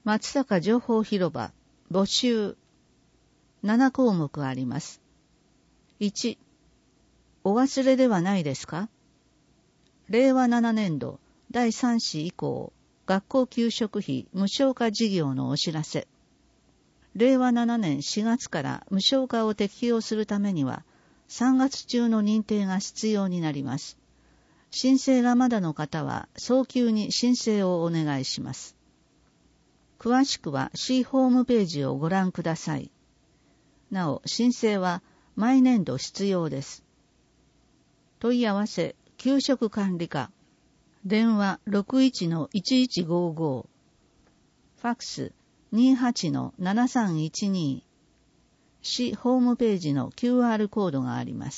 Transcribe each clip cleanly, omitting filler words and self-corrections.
松阪情報広場募集7項目あります。1、お忘れではないですか？令和7年度第3子以降学校給食費無償化事業のお知らせ。令和7年4月から無償化を適用するためには3月中の認定が必要になります。申請がまだの方は早急に申請をお願いします。詳しくは市ホームページをご覧ください。なお、申請は毎年度必要です。問い合わせ、給食管理課、電話 61-1155、ファックス 28-7312、市ホームページの QR コードがあります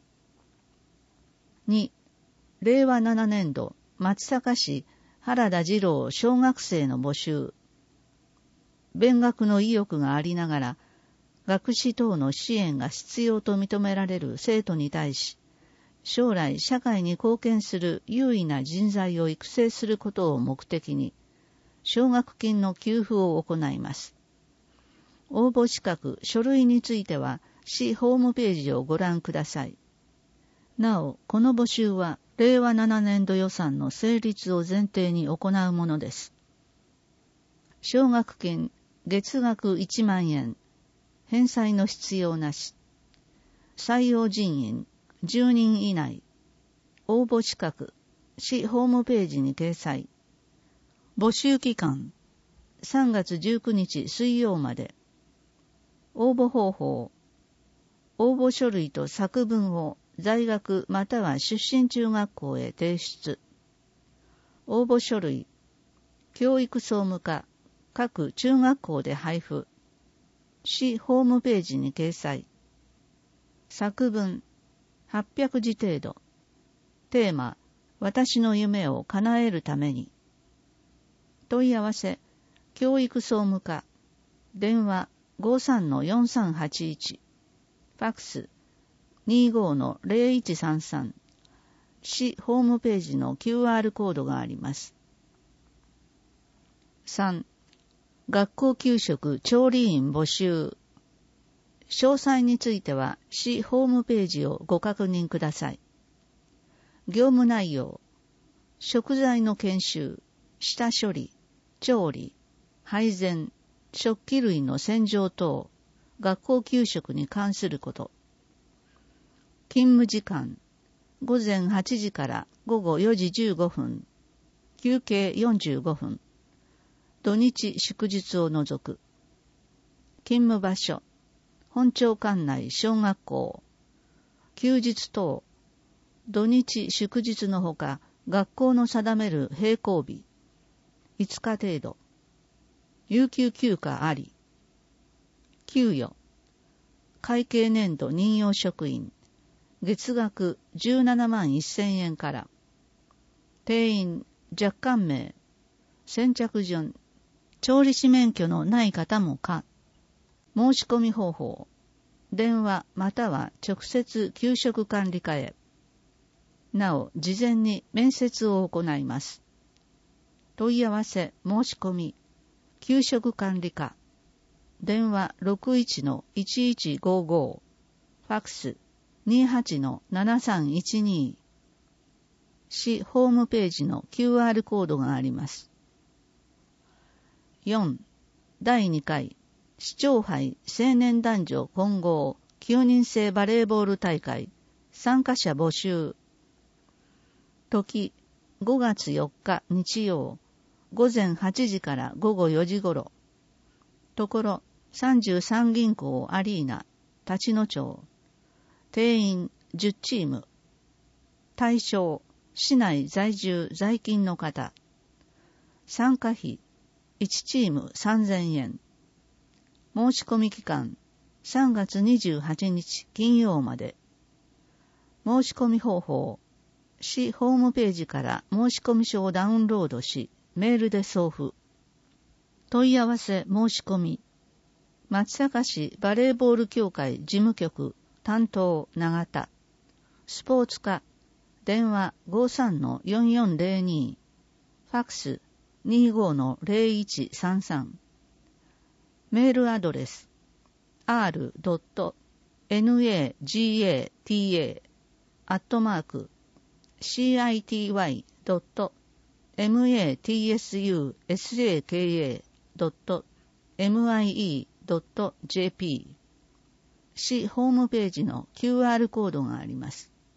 。2、令和7年度松阪市原田二郎小学生の募集。勉学の意欲がありながら、学資等の支援が必要と認められる生徒に対し、将来社会に貢献する優位な人材を育成することを目的に、奨学金の給付を行います。応募資格、書類については、市ホームページをご覧ください。なお、この募集は、令和7年度予算の成立を前提に行うものです。奨学金、月額1万円、返済の必要なし。採用人員、10人以内。応募資格、市ホームページに掲載。募集期間、3月19日水曜まで。応募方法、応募書類と作文を在学または出身中学校へ提出。応募書類、教育総務課、各中学校で配布。市ホームページに掲載。作文、800字程度。テーマ、私の夢を叶えるために。問い合わせ、教育総務課、電話 53-4381、ファックス 25-0133、市ホームページの QR コードがあります。3、学校給食調理員募集。詳細については市ホームページをご確認ください。業務内容、食材の検収、下処理、調理、配膳、食器類の洗浄等、学校給食に関すること。勤務時間、午前8時から午後4時15分、休憩45分。土日祝日を除く。勤務場所、本町管内小学校。休日等、土日祝日のほか、学校の定める閉校日。5日程度。有給休暇あり。給与。会計年度任用職員。月額17万1000円から。定員、若干名。先着順。調理師免許のない方も可。申し込み方法。電話または直接給食管理課へ。なお、事前に面接を行います。問い合わせ、申し込み。給食管理課。電話 61-1155。ファックス 28-7312。市ホームページの QR コードがあります。4. 第2回市長杯青年男女混合9人制バレーボール大会参加者募集。時5月4日日曜午前8時から午後4時頃。ところ33銀行アリーナ立野町。定員10チーム。対象市内在住在勤の方。参加費1チーム3000円。申し込み期間3月28日金曜まで。申し込み方法、市ホームページから申し込み書をダウンロードし、メールで送付。問い合わせ申し込み。松阪市バレーボール協会事務局担当永田。スポーツ課。電話 53-4402。ファックス 25-0133。 メールアドレス r.nagata@city.matsaka.mie.jp 市ホームページの QR コードがあります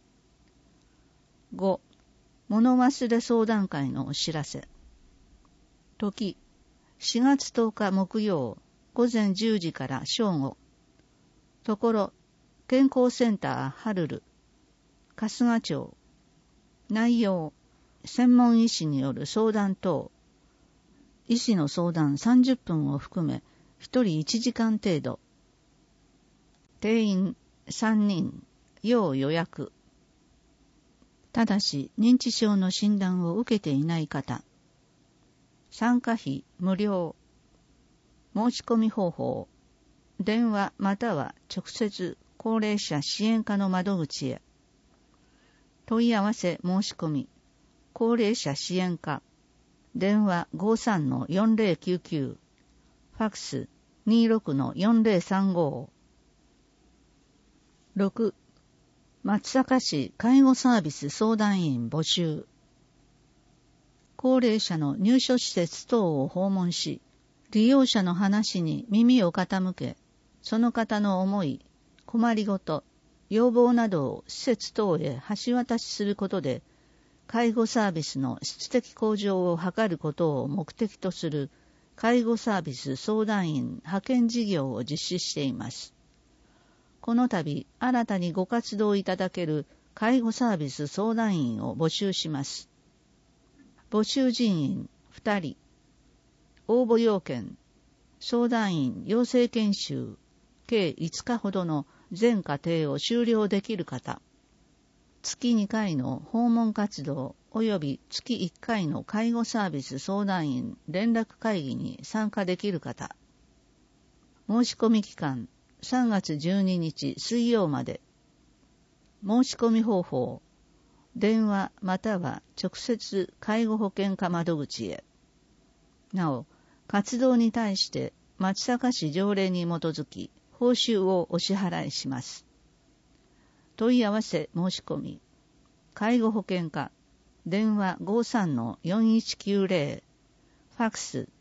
。5. 物忘れ相談会のお知らせ。時、4月10日木曜、午前10時から正午。ところ、健康センターハルル、春日町。内容、専門医師による相談等。医師の相談30分を含め、1人1時間程度。定員3人、要予約。ただし、認知症の診断を受けていない方。参加費無料。申し込み方法。電話または直接高齢者支援課の窓口へ。問い合わせ申し込み。高齢者支援課。電話 53-4099。ファクス 26-4035。6. 松阪市介護サービス相談員募集。高齢者の入所施設等を訪問し、利用者の話に耳を傾け、その方の思い、困りごと、要望などを施設等へ橋渡しすることで、介護サービスの質的向上を図ることを目的とする介護サービス相談員派遣事業を実施しています。この度、新たにご活動いただける介護サービス相談員を募集します。募集人員2人。応募要件、相談員養成研修、計5日ほどの全課程を修了できる方。月2回の訪問活動及び月1回の介護サービス相談員連絡会議に参加できる方。申し込み期間、3月12日水曜まで。申し込み方法、電話または直接介護保険課窓口へ。なお、活動に対して松阪市条例に基づき報酬をお支払いします。問い合わせ申し込み、介護保険課、電話 53-4190、ファクス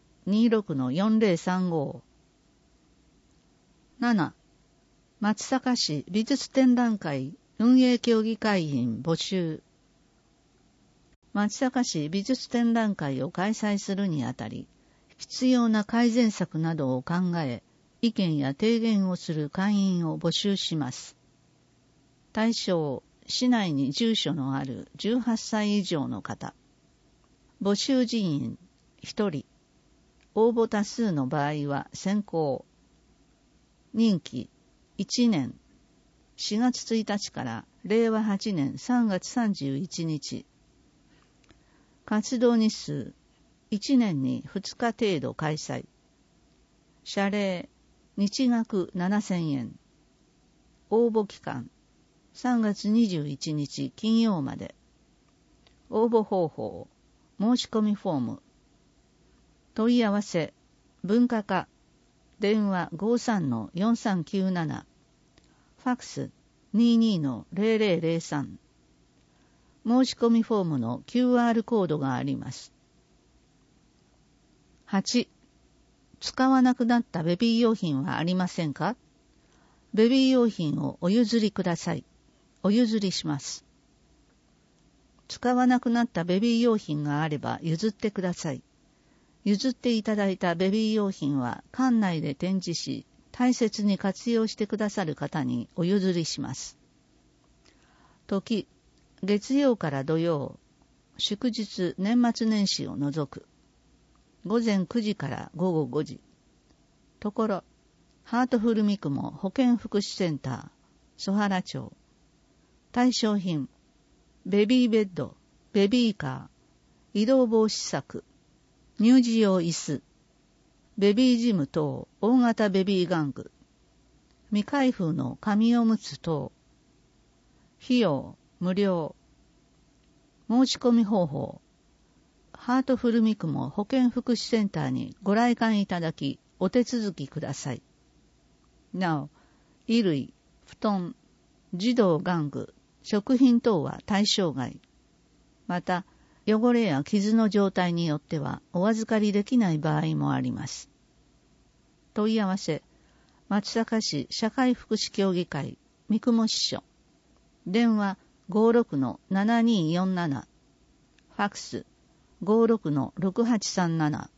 26-4035。7. 松阪市美術展覧会運営協議会員募集。松阪市美術展覧会を開催するにあたり、必要な改善策などを考え、意見や提言をする会員を募集します。対象、市内に住所のある18歳以上の方。募集人員1人。応募多数の場合は選考。任期1年。4月1日から令和8年3月31日。活動日数1年に2日程度開催。謝礼日額7000円。応募期間3月21日金曜まで。応募方法申し込みフォーム。問い合わせ文化課電話 53-4397 ファクス 22-0003。申し込みフォームの QR コードがあります。8. 使わなくなったベビー用品はありませんか？ベビー用品をお譲りください。お譲りします。使わなくなったベビー用品があれば譲ってください。譲っていただいたベビー用品は館内で展示し、大切に活用してくださる方にお譲りします。時、月曜から土曜、祝日年末年始を除く。午前9時から午後5時。ところ、ハートフルミクモ保健福祉センター、曽原町。対象品、ベビーベッド、ベビーカー、移動防止柵、乳児用椅子、ベビージム等大型ベビー玩具、未開封の紙おむつ等。費用無料。申し込み方法、ハートフルミクモ保健福祉センターにご来館いただき、 お手続きください。なお、衣類、布団、児童玩具、食品等は対象外。また、汚れや傷の状態によってはお預かりできない場合もあります。問い合わせ、松阪市社会福祉協議会三雲支所、電話 56-7247、ファクス 56-6837